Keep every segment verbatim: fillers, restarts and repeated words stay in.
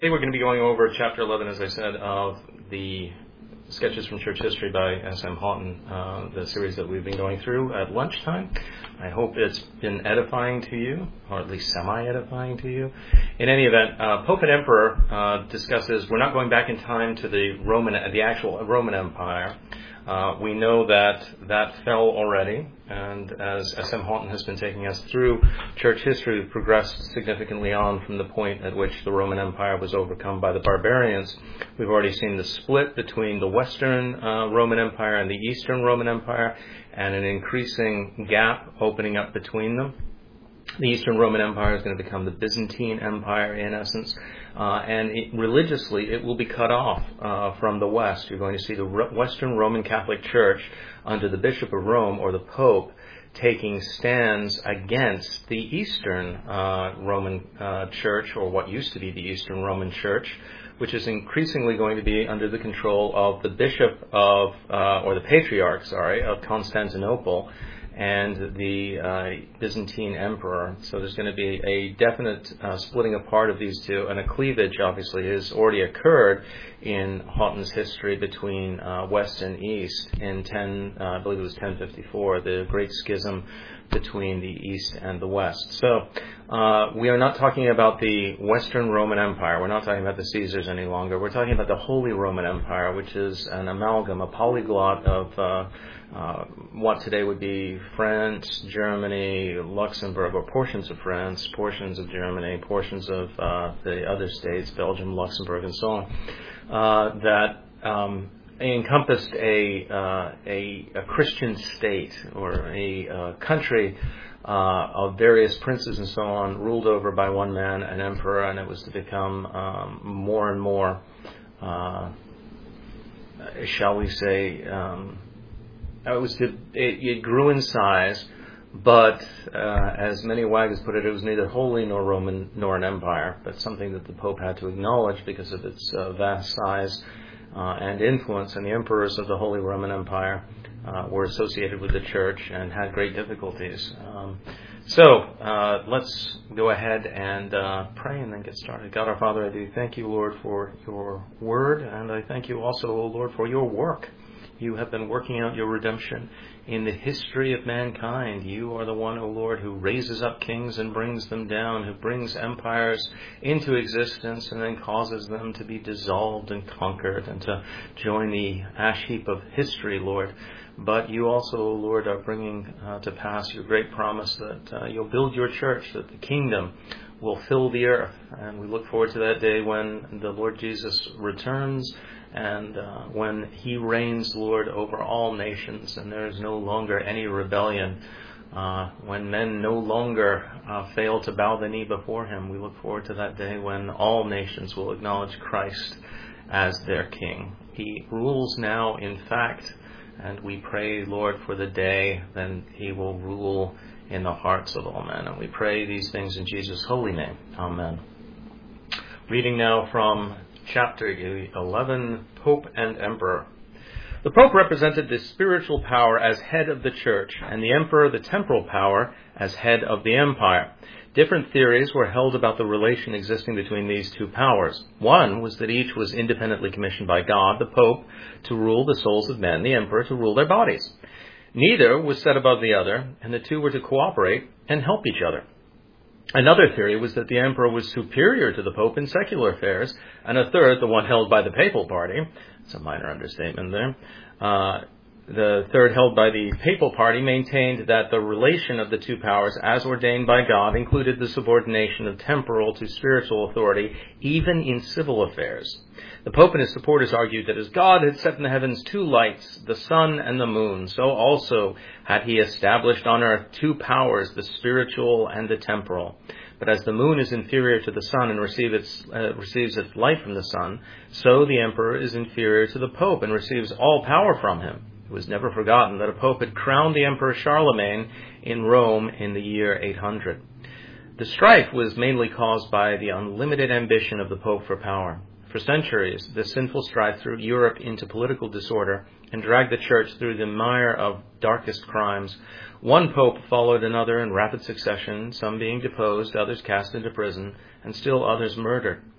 Today we're going to be going over Chapter eleven, as I said, of the Sketches from Church History by S M Houghton, uh, the series that we've been going through at lunchtime. I hope it's been edifying to you, or at least semi-edifying to you. In any event, uh, Pope and Emperor uh, discusses, we're not going back in time to the Roman, the actual Roman Empire. Uh, we know that that fell already, and as S M Houghton has been taking us through church history, we've progressed significantly on from the point at which the Roman Empire was overcome by the barbarians. We've already seen the split between the Western uh, Roman Empire and the Eastern Roman Empire, and an increasing gap opening up between them. The Eastern Roman Empire is going to become the Byzantine Empire in essence, uh, and it, religiously it will be cut off uh, from the West. You're going to see the Western Roman Catholic Church under the Bishop of Rome, or the Pope, taking stands against the Eastern uh, Roman uh, Church, or what used to be the Eastern Roman Church, which is increasingly going to be under the control of the Bishop of, uh, or the Patriarch, sorry, of Constantinople, and the uh, Byzantine Emperor. So there's going to be a definite uh, splitting apart of these two, and a cleavage, obviously, has already occurred in Houghton's history between uh, West and East in ten, uh, I believe it was ten fifty-four, the Great Schism between the East and the West. So uh, we are not talking about the Western Roman Empire. We're not talking about the Caesars any longer. We're talking about the Holy Roman Empire, which is an amalgam, a polyglot of uh, uh, what today would be France, Germany, Luxembourg, or portions of France, portions of Germany, portions of uh, the other states, Belgium, Luxembourg, and so on, uh, that um, encompassed a, uh, a a Christian state, or a uh, country uh, of various princes and so on, ruled over by one man, an emperor, and it was to become um, more and more, uh, shall we say, um, it was to, it, it grew in size, but uh, as many wags put it, it was neither holy nor Roman nor an empire, but something that the Pope had to acknowledge because of its uh, vast size Uh, and influence, and the emperors of the Holy Roman Empire uh, were associated with the church and had great difficulties. Um, so uh, let's go ahead and uh, pray and then get started. God our Father, I do thank you, Lord, for your word, and I thank you also, O Lord, for your work. You have been working out your redemption in the history of mankind. You are the one, O Lord, who raises up kings and brings them down, who brings empires into existence and then causes them to be dissolved and conquered and to join the ash heap of history, Lord. But you also, O Lord, are bringing uh, to pass your great promise that uh, you'll build your church, that the kingdom will fill the earth. And we look forward to that day when the Lord Jesus returns, and uh, when he reigns, Lord, over all nations, and there is no longer any rebellion, uh, when men no longer uh, fail to bow the knee before him. We look forward to that day when all nations will acknowledge Christ as their King. He rules now, in fact, and we pray, Lord, for the day then he will rule in the hearts of all men. And we pray these things in Jesus' holy name. Amen. Reading now from Chapter eleven, Pope and Emperor. The Pope represented the spiritual power as head of the Church, and the Emperor the temporal power as head of the Empire. Different theories were held about the relation existing between these two powers. One was that each was independently commissioned by God, the Pope, to rule the souls of men, the Emperor to rule their bodies. Neither was set above the other, and the two were to cooperate and help each other. Another theory was that the emperor was superior to the Pope in secular affairs, and a third, the one held by the papal party, it's a minor understatement there, uh, the third held by the papal party maintained that the relation of the two powers, as ordained by God, included the subordination of temporal to spiritual authority, even in civil affairs. The Pope and his supporters argued that as God had set in the heavens two lights, the sun and the moon, so also had he established on earth two powers, the spiritual and the temporal. But as the moon is inferior to the sun and receive its, uh, receives its light from the sun, so the emperor is inferior to the Pope and receives all power from him. It was never forgotten that a Pope had crowned the Emperor Charlemagne in Rome in the year eight hundred. The strife was mainly caused by the unlimited ambition of the Pope for power. For centuries, the sinful strife threw Europe into political disorder and dragged the Church through the mire of darkest crimes. One pope followed another in rapid succession, some being deposed, others cast into prison, and still others murdered.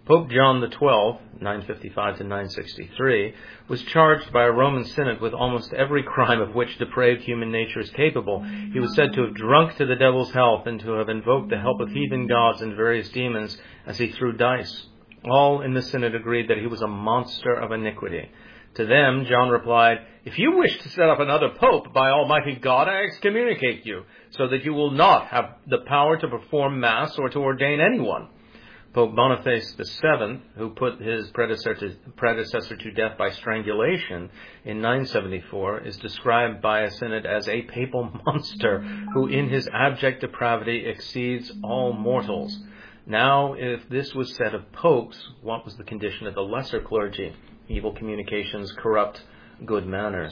Pope John the twelfth, nine fifty-five to nine sixty-three, was charged by a Roman synod with almost every crime of which depraved human nature is capable. He was said to have drunk to the devil's health and to have invoked the help of heathen gods and various demons as he threw dice. All in the synod agreed that he was a monster of iniquity. To them, John replied, "If you wish to set up another pope, by Almighty God, I excommunicate you, so that you will not have the power to perform Mass or to ordain anyone." Pope Boniface the seventh, who put his predecessor to, predecessor to death by strangulation in nine seventy-four, is described by a synod as a papal monster who in his abject depravity exceeds all mortals. Now, if this was said of popes, what was the condition of the lesser clergy? Evil communications corrupt good manners.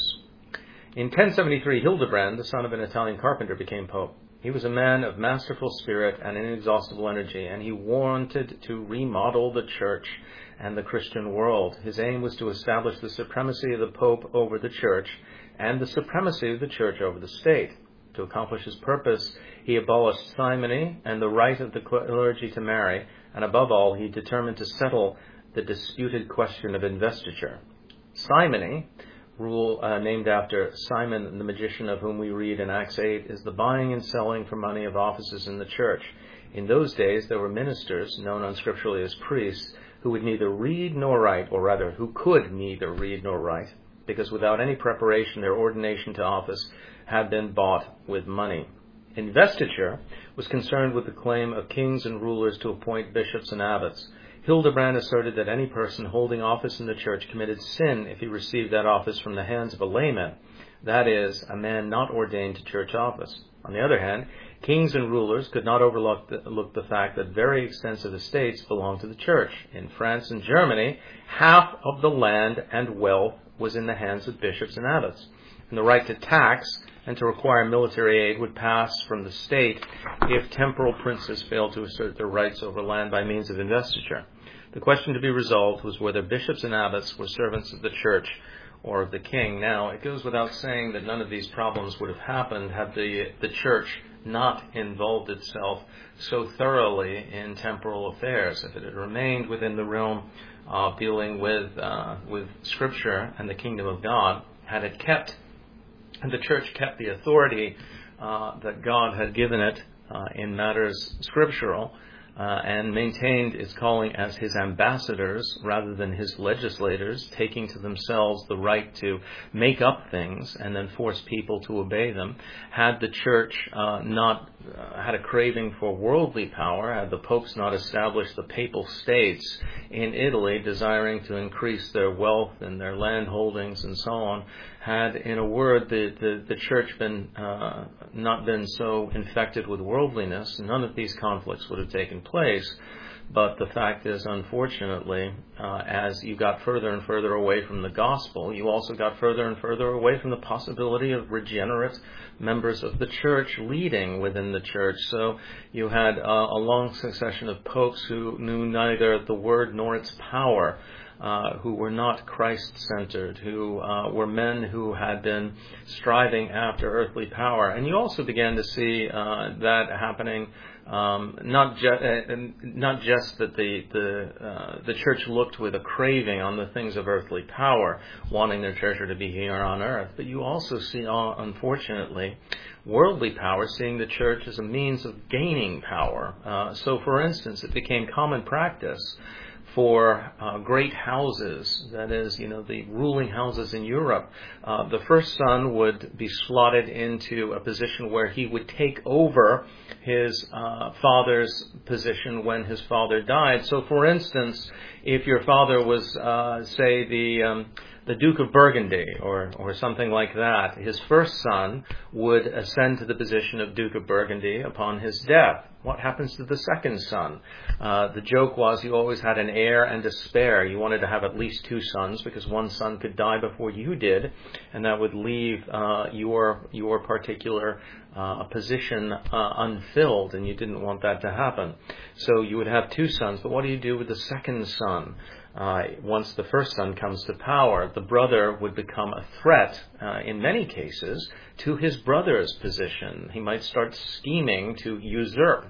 In ten seventy-three, Hildebrand, the son of an Italian carpenter, became pope. He was a man of masterful spirit and inexhaustible energy, and he wanted to remodel the church and the Christian world. His aim was to establish the supremacy of the Pope over the church and the supremacy of the church over the state. To accomplish his purpose, he abolished simony and the right of the clergy to marry, and above all, he determined to settle the disputed question of investiture. Simony, rule uh, named after Simon the magician of whom we read in Acts eight, is the buying and selling for money of offices in the church. In those days, there were ministers, known unscripturally as priests, who would neither read nor write, or rather, who could neither read nor write, because without any preparation, their ordination to office had been bought with money. Investiture was concerned with the claim of kings and rulers to appoint bishops and abbots. Hildebrand asserted that any person holding office in the church committed sin if he received that office from the hands of a layman, that is, a man not ordained to church office. On the other hand, kings and rulers could not overlook the, look the fact that very extensive estates belonged to the church. In France and Germany, half of the land and wealth was in the hands of bishops and abbots. And the right to tax and to require military aid would pass from the state if temporal princes failed to assert their rights over land by means of investiture. The question to be resolved was whether bishops and abbots were servants of the church or of the king. Now, it goes without saying that none of these problems would have happened had the, the church not involved itself so thoroughly in temporal affairs. If it had remained within the realm of dealing with, uh, with Scripture and the kingdom of God, had it kept, and the church kept the authority uh, that God had given it uh, in matters scriptural, Uh, and maintained its calling as his ambassadors rather than his legislators, taking to themselves the right to make up things and then force people to obey them. Had the church uh, not uh, had a craving for worldly power, had the popes not established the papal states in Italy, desiring to increase their wealth and their land holdings and so on, had, in a word, the, the, the church been uh, not been so infected with worldliness, none of these conflicts would have taken place. But the fact is, unfortunately, uh, as you got further and further away from the gospel, you also got further and further away from the possibility of regenerate members of the church leading within the church. So you had uh, a long succession of popes who knew neither the word nor its power, Uh, who were not Christ-centered, who uh, were men who had been striving after earthly power. And you also began to see uh, that happening, um, not, ju- uh, not just that the the, uh, the church looked with a craving on the things of earthly power, wanting their treasure to be here on earth, but you also see, uh, unfortunately, worldly power seeing the church as a means of gaining power. Uh, so, for instance, it became common practice for uh, great houses, that is, you know, the ruling houses in Europe, uh, the first son would be slotted into a position where he would take over his uh, father's position when his father died. So, for instance, if your father was, uh, say, the um, the Duke of Burgundy or, or something like that, his first son would ascend to the position of Duke of Burgundy upon his death. What happens to the second son? Uh, the joke was you always had an heir and a spare. You wanted to have at least two sons because one son could die before you did, and that would leave uh, your your particular uh, position uh, unfilled, and you didn't want that to happen. So you would have two sons, but what do you do with the second son? Uh, once the first son comes to power, the brother would become a threat, uh, in many cases, to his brother's position. He might start scheming to usurp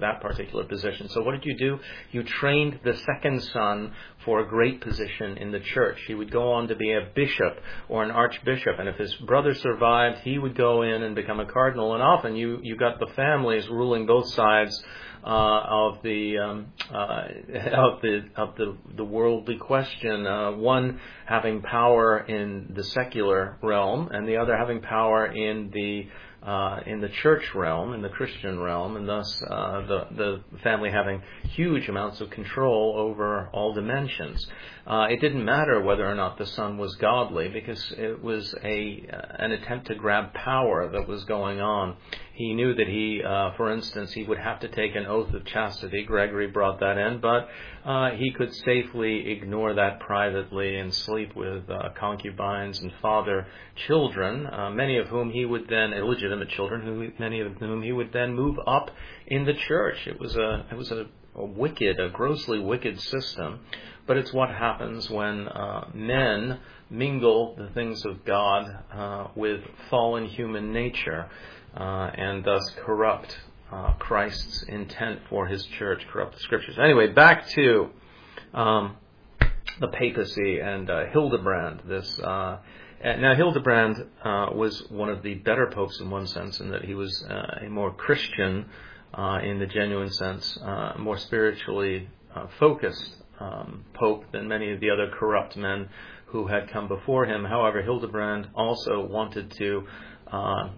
that particular position. So what did you do? You trained the second son for a great position in the church. He would go on to be a bishop or an archbishop, and if his brother survived, he would go in and become a cardinal. And often you, you got the families ruling both sides uh, of the um, uh, of the of the, the worldly question. Uh, one having power in the secular realm, and the other having power in the Uh, in the church realm, in the Christian realm, and thus uh, the, the family having huge amounts of control over all dimensions. Uh, it didn't matter whether or not the son was godly, because it was a uh, an attempt to grab power that was going on. He knew that he, uh, for instance, he would have to take an oath of chastity. Gregory brought that in, but uh, he could safely ignore that privately and sleep with uh, concubines and father children, uh, many of whom he would then, illegitimate children, who many of whom he would then move up in the church. It was a it was a, a wicked, a grossly wicked system, but it's what happens when uh, men mingle the things of God uh, with fallen human nature. Uh, and thus corrupt uh, Christ's intent for his church, corrupt the scriptures. Anyway, back to um, the papacy and uh, Hildebrand. This uh, now Hildebrand uh, was one of the better popes in one sense, in that he was uh, a more Christian uh, in the genuine sense, uh, more spiritually uh, focused um, pope than many of the other corrupt men who had come before him. However, Hildebrand also wanted to Uh,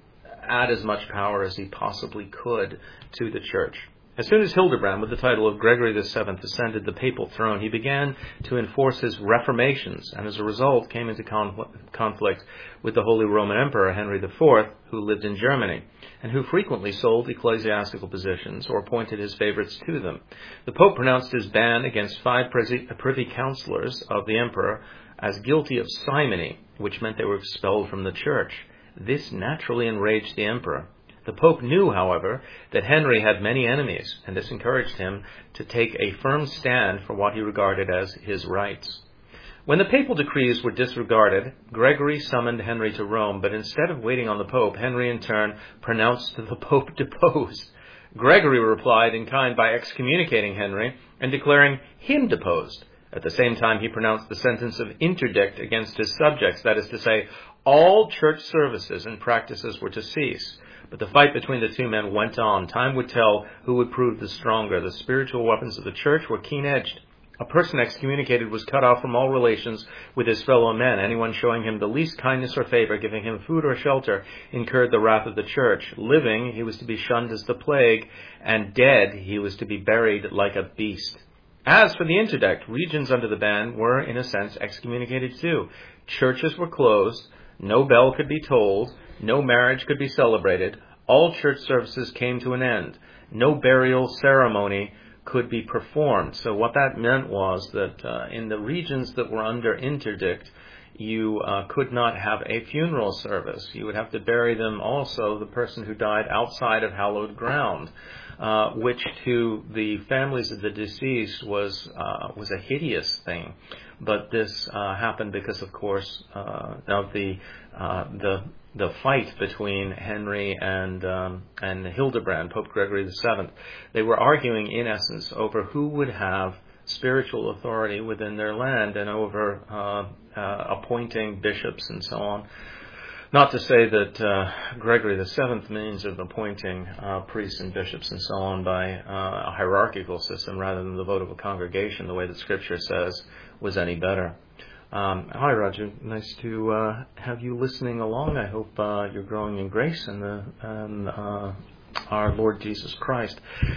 add as much power as he possibly could to the church. As soon as Hildebrand, with the title of Gregory the Seventh, ascended the papal throne, he began to enforce his reformations, and as a result came into confl- conflict with the Holy Roman Emperor Henry the Fourth, who lived in Germany, and who frequently sold ecclesiastical positions or appointed his favorites to them. The Pope pronounced his ban against five privy councillors of the emperor as guilty of simony, which meant they were expelled from the church. This naturally enraged the emperor. The Pope knew, however, that Henry had many enemies, and this encouraged him to take a firm stand for what he regarded as his rights. When the papal decrees were disregarded, Gregory summoned Henry to Rome, but instead of waiting on the Pope, Henry in turn pronounced the Pope deposed. Gregory replied in kind by excommunicating Henry and declaring him deposed. At the same time, he pronounced the sentence of interdict against his subjects, that is to say, all church services and practices were to cease. But the fight between the two men went on. Time would tell who would prove the stronger. The spiritual weapons of the church were keen-edged. A person excommunicated was cut off from all relations with his fellow men. Anyone showing him the least kindness or favor, giving him food or shelter, incurred the wrath of the church. Living, he was to be shunned as the plague, and dead, he was to be buried like a beast. As for the interdict, regions under the ban were, in a sense, excommunicated too. Churches were closed. No bell could be tolled. No marriage could be celebrated. All church services came to an end. No burial ceremony could be performed. So what that meant was that uh, in the regions that were under interdict, you uh, could not have a funeral service. You would have to bury them also, the person who died, outside of hallowed ground, uh, which to the families of the deceased was uh, was a hideous thing. But this uh, happened because, of course, uh, of the uh, the the fight between Henry and um, and Hildebrand, Pope Gregory the Seventh. They were arguing, in essence, over who would have spiritual authority within their land and over uh, uh, appointing bishops and so on. Not to say that uh, Gregory the Seventh means of appointing uh, priests and bishops and so on by uh, a hierarchical system rather than the vote of a congregation, the way that Scripture says, was any better. Um, hi, Roger. Nice to uh, have you listening along. I hope uh, you're growing in grace and the and uh, our Lord Jesus Christ.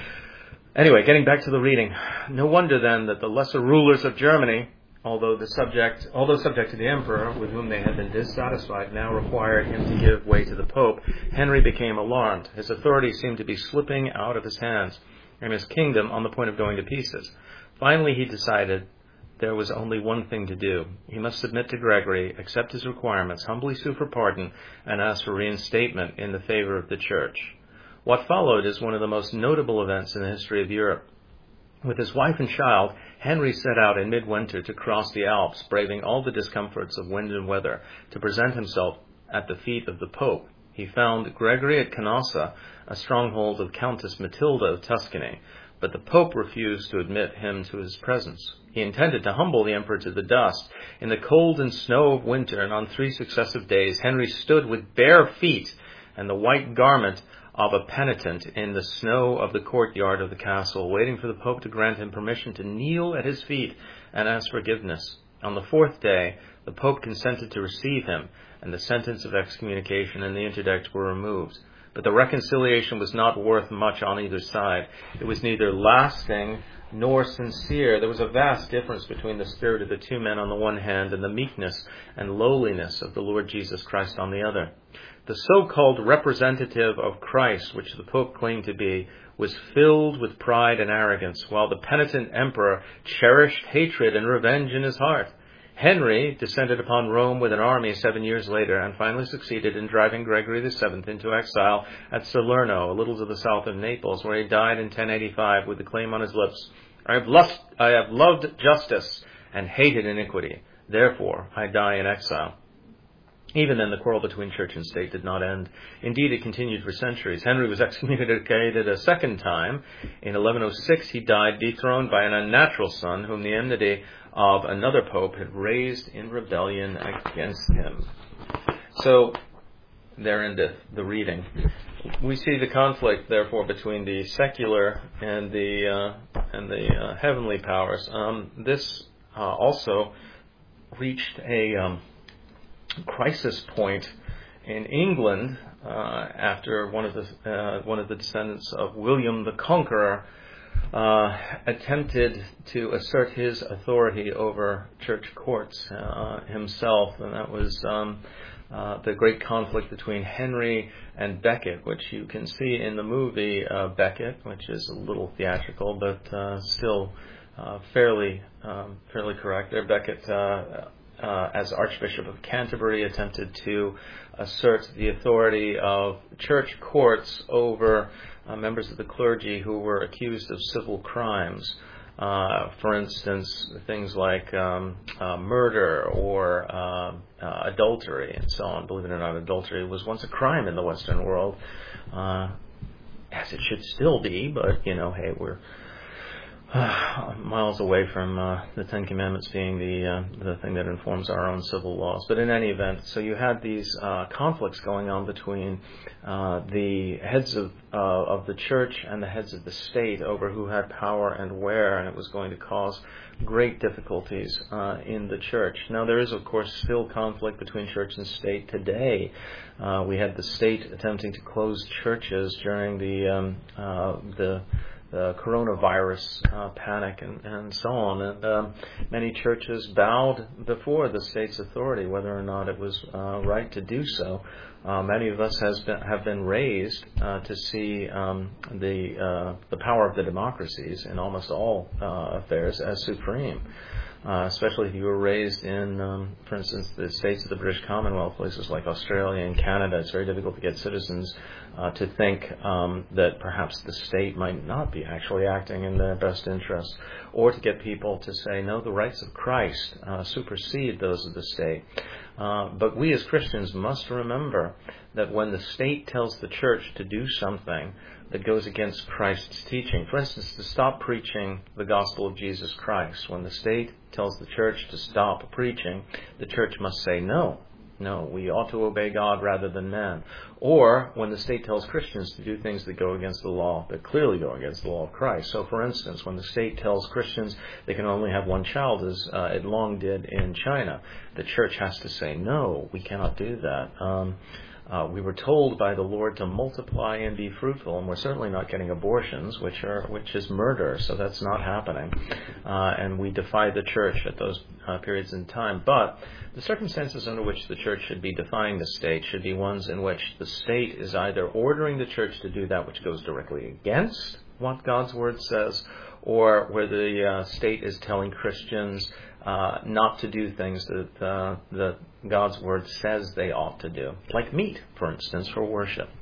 Anyway, getting back to the reading. No wonder then that the lesser rulers of Germany, although the subject, although subject to the emperor, with whom they had been dissatisfied, now required him to give way to the Pope. Henry became alarmed. His authority seemed to be slipping out of his hands, and his kingdom on the point of going to pieces. Finally, he decided there was only one thing to do. He must submit to Gregory, accept his requirements, humbly sue for pardon, and ask for reinstatement in the favor of the Church. What followed is one of the most notable events in the history of Europe. With his wife and child, Henry set out in midwinter to cross the Alps, braving all the discomforts of wind and weather, to present himself at the feet of the Pope. He found Gregory at Canossa, a stronghold of Countess Matilda of Tuscany, but the Pope refused to admit him to his presence. He intended to humble the emperor to the dust. In the cold and snow of winter, and on three successive days, Henry stood with bare feet and the white garment of a penitent in the snow of the courtyard of the castle, waiting for the Pope to grant him permission to kneel at his feet and ask forgiveness. On the fourth day, the Pope consented to receive him, and the sentence of excommunication and the interdict were removed. But the reconciliation was not worth much on either side. It was neither lasting nor sincere. There was a vast difference between the spirit of the two men on the one hand and the meekness and lowliness of the Lord Jesus Christ on the other. The so-called representative of Christ, which the Pope claimed to be, was filled with pride and arrogance, while the penitent emperor cherished hatred and revenge in his heart. Henry descended upon Rome with an army seven years later and finally succeeded in driving Gregory the Seventh into exile at Salerno, a little to the south of Naples, where he died in ten eighty-five with the claim on his lips, I have, lust, I have loved justice and hated iniquity. Therefore, I die in exile. Even then, the quarrel between church and state did not end. Indeed, it continued for centuries. Henry was excommunicated a second time. In eleven oh six, he died dethroned by an unnatural son, whom the enmity of another pope had raised in rebellion against him. So, there endeth the reading. We see the conflict, therefore, between the secular and the uh, and the uh, heavenly powers. Um, this uh, also reached a um, crisis point in England uh, after one of the uh, one of the descendants of William the Conqueror uh, attempted to assert his authority over church courts uh, himself, and that was um, uh, the great conflict between Henry and Becket, which you can see in the movie uh, Becket, which is a little theatrical, but uh, still uh, fairly um, fairly correct. There, Becket. Uh, Uh, as Archbishop of Canterbury, attempted to assert the authority of church courts over uh, members of the clergy who were accused of civil crimes. Uh, for instance, things like um, uh, murder or uh, uh, adultery and so on. Believe it or not, adultery was once a crime in the Western world, uh, as it should still be, but, you know, hey, we're Uh, miles away from uh, the Ten Commandments being the uh, the thing that informs our own civil laws. But in any event, so you had these uh, conflicts going on between uh, the heads of uh, of the church and the heads of the state over who had power and where, and it was going to cause great difficulties uh, in the church. Now, there is, of course, still conflict between church and state today. Uh, we had the state attempting to close churches during the um, uh, the the coronavirus uh, panic and, and so on. And um, many churches bowed before the state's authority, whether or not it was uh, right to do so. Uh, many of us has been, have been raised uh, to see um, the uh, the power of the democracies in almost all uh, affairs as supreme. Uh, especially if you were raised in, um, for instance, the states of the British Commonwealth, places like Australia and Canada. It's very difficult to get citizens uh, to think um, that perhaps the state might not be actually acting in their best interest, or to get people to say, no, the rights of Christ uh, supersede those of the state. Uh, but we as Christians must remember that when the state tells the church to do something that goes against Christ's teaching, for instance, to stop preaching the gospel of Jesus Christ, when the state tells the church to stop preaching, the church must say no. No, we ought to obey God rather than man. Or when the state tells Christians to do things that go against the law, that clearly go against the law of Christ. So, for instance, when the state tells Christians they can only have one child, as uh, it long did in China, the church has to say, no, we cannot do that. Um, uh, we were told by the Lord to multiply and be fruitful, and we're certainly not getting abortions, which are which is murder, so that's not happening. Uh, and we defy the church at those uh, periods in time. But the circumstances under which the church should be defying the state should be ones in which the state is either ordering the church to do that which goes directly against what God's Word says, or where the uh, state is telling Christians uh, not to do things that, uh, that God's Word says they ought to do, like meat, for instance, for worship.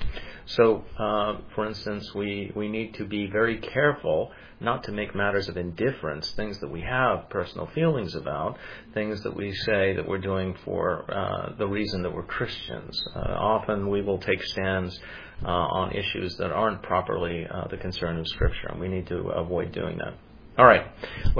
So, uh, for instance, we, we need to be very careful not to make matters of indifference, things that we have personal feelings about, things that we say that we're doing for uh, the reason that we're Christians. Uh, often we will take stands uh, on issues that aren't properly uh, the concern of Scripture, and we need to avoid doing that. All right.